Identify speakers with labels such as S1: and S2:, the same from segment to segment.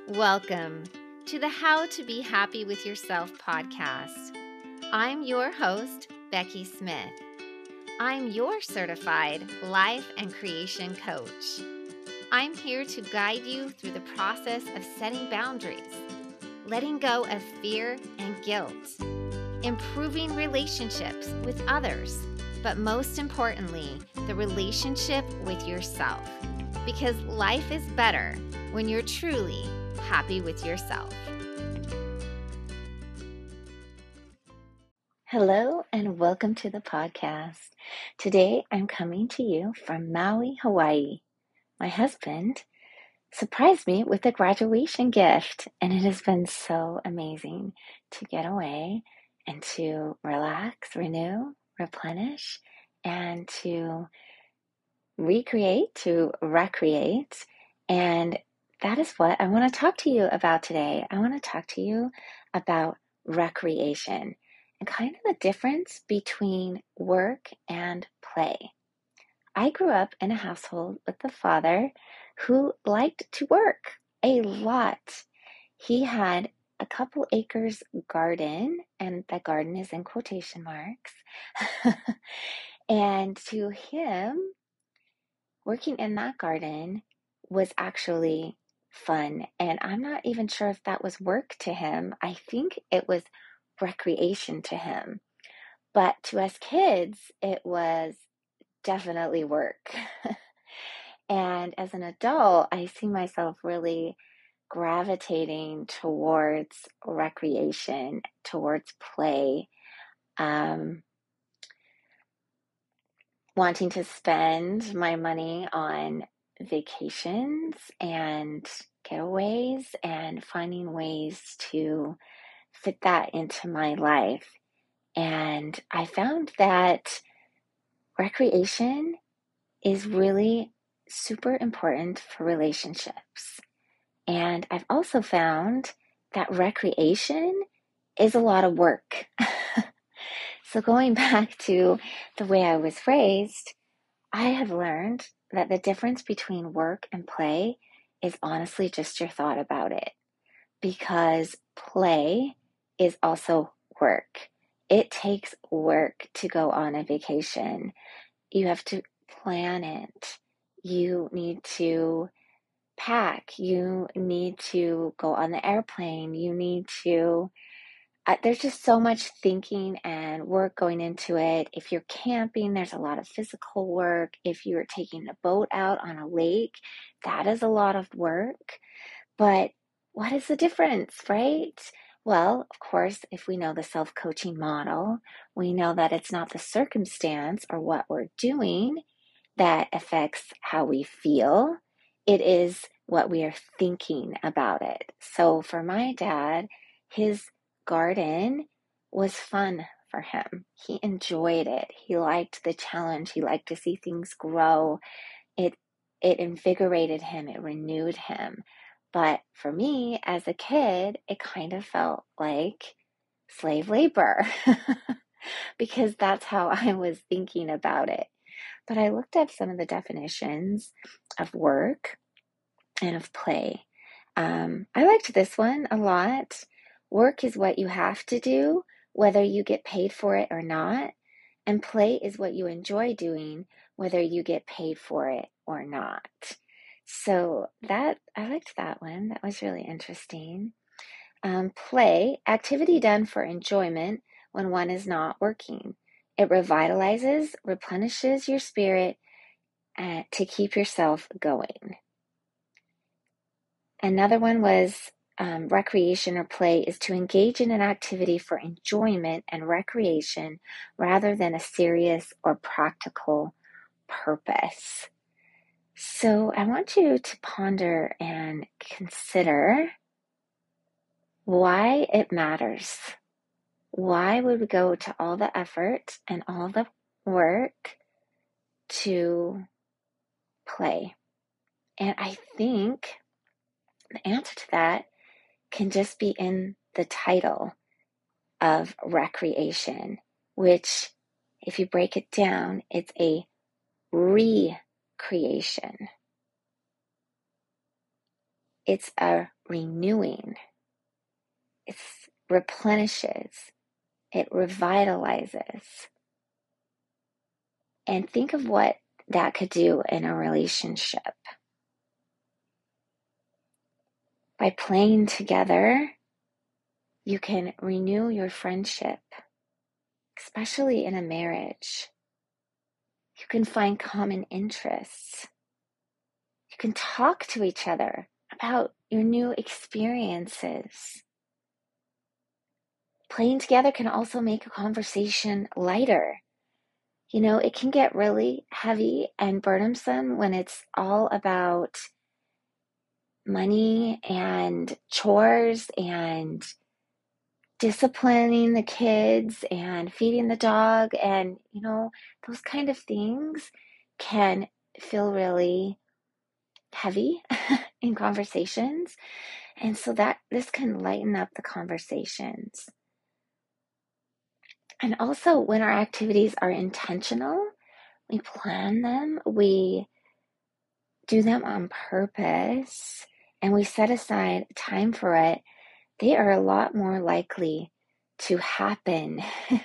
S1: Welcome to the How to Be Happy with Yourself podcast. I'm your host, Becky Smith. I'm your certified life and creation coach. I'm here to guide you through the process of setting boundaries, letting go of fear and guilt, improving relationships with others, but most importantly, the relationship with yourself. Because life is better when you're truly happy with yourself.
S2: Hello and welcome to the podcast. Today I'm coming to you from Maui, Hawaii. My husband surprised me with a graduation gift, and it has been so amazing to get away and to relax, renew, replenish, and to recreate, to recreate. And that is what I want to talk to you about today. I want to talk to you about recreation and kind of the difference between work and play. I grew up in a household with a father who liked to work a lot. He had a couple acres garden, and that garden is in quotation marks. And to him, working in that garden was actually fun. And I'm not even sure if that was work to him. I think it was recreation to him. But to us kids, it was definitely work. And as an adult, I see myself really gravitating towards recreation, towards play, wanting to spend my money on vacations and getaways and finding ways to fit that into my life. And I found that recreation is really super important for relationships. And I've also found that recreation is a lot of work. So going back to the way I was raised, I have learned that the difference between work and play is honestly just your thought about it, because play is also work. It takes work to go on a vacation. You have to plan it. You need to pack. You need to go on the airplane. You need to there's just so much thinking and work going into it. If you're camping, there's a lot of physical work. If you're taking a boat out on a lake, that is a lot of work. But what is the difference, right? Well, of course, if we know the self-coaching model, we know that it's not the circumstance or what we're doing that affects how we feel. It is what we are thinking about it. So for my dad, his garden was fun for him. He enjoyed it. He liked the challenge. He liked to see things grow. It invigorated him. It renewed him. But for me, as a kid, it kind of felt like slave labor because that's how I was thinking about it. But I looked up some of the definitions of work and of play. I liked this one a lot. Work is what you have to do, whether you get paid for it or not. And play is what you enjoy doing, whether you get paid for it or not. So I liked that one. That was really interesting. Play, activity done for enjoyment when one is not working. It revitalizes, replenishes your spirit to keep yourself going. Another one was recreation or play is to engage in an activity for enjoyment and recreation rather than a serious or practical purpose. So I want you to ponder and consider why it matters. Why would we go to all the effort and all the work to play? And I think the answer to that can just be in the title of recreation, which, if you break it down, it's a recreation. It's a renewing, it replenishes, it revitalizes. And think of what that could do in a relationship. By playing together, you can renew your friendship, especially in a marriage. You can find common interests. You can talk to each other about your new experiences. Playing together can also make a conversation lighter. You know, it can get really heavy and burdensome when it's all about money and chores and disciplining the kids and feeding the dog, and those kind of things can feel really heavy in conversations. And so that this can lighten up the conversations. And also, when our activities are intentional, we plan them, we do them on purpose, and we set aside time for it, they are a lot more likely to happen.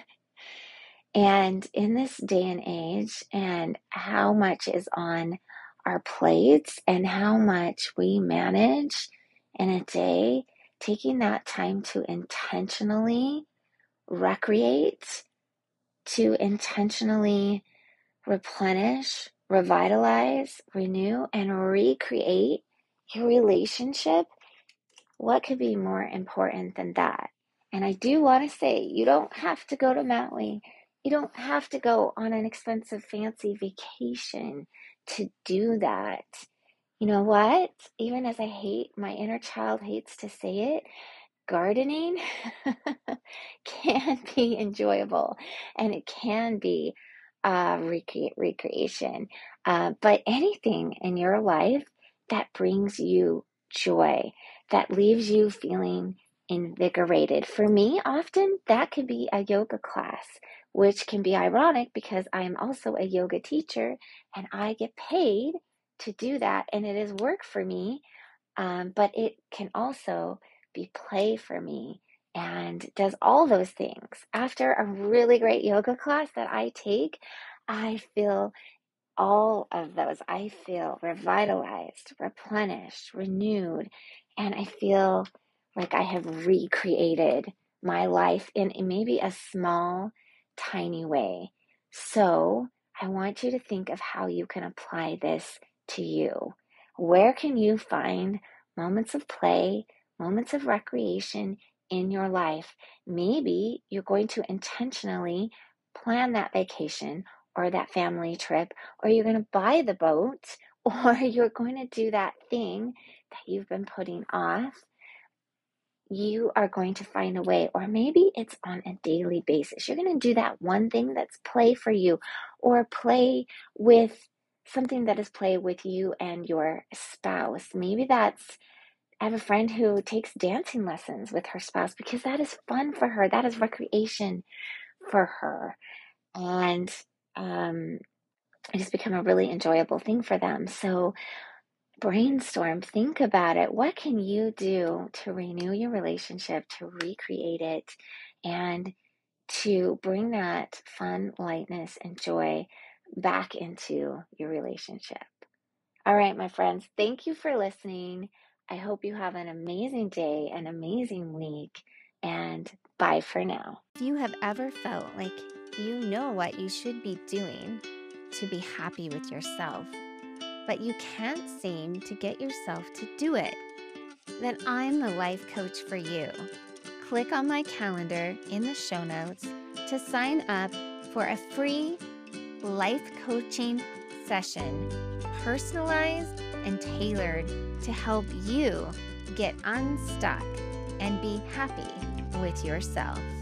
S2: And in this day and age, and how much is on our plates and how much we manage in a day, taking that time to intentionally recreate, to intentionally replenish, revitalize, renew, and recreate your relationship, what could be more important than that? And I do want to say, you don't have to go to Maui. You don't have to go on an expensive, fancy vacation to do that. You know what? Even as my inner child hates to say it, gardening can be enjoyable, and it can be recreation. But anything in your life that brings you joy, that leaves you feeling invigorated. For me, often that could be a yoga class, which can be ironic because I am also a yoga teacher and I get paid to do that, and it is work for me. But it can also be play for me, and does all those things. After a really great yoga class that I take, I feel all of those. I feel revitalized, replenished, renewed, and I feel like I have recreated my life in maybe a small, tiny way. So I want you to think of how you can apply this to you. Where can you find moments of play, moments of recreation in your life? Maybe you're going to intentionally plan that vacation or that family trip, or you're going to buy the boat, or you're going to do that thing that you've been putting off. You are going to find a way, or maybe it's on a daily basis. You're going to do that one thing that's play for you, or play with something that is play with you and your spouse. Maybe I have a friend who takes dancing lessons with her spouse because that is fun for her. That is recreation for her. And it has become a really enjoyable thing for them. So brainstorm, think about it. What can you do to renew your relationship, to recreate it, and to bring that fun, lightness, and joy back into your relationship? All right, my friends, thank you for listening. I hope you have an amazing day, an amazing week, and bye for now.
S1: If you have ever felt like you know what you should be doing to be happy with yourself, but you can't seem to get yourself to do it, then I'm the life coach for you. Click on my calendar in the show notes to sign up for a free life coaching session, personalized and tailored to help you get unstuck and be happy with yourself.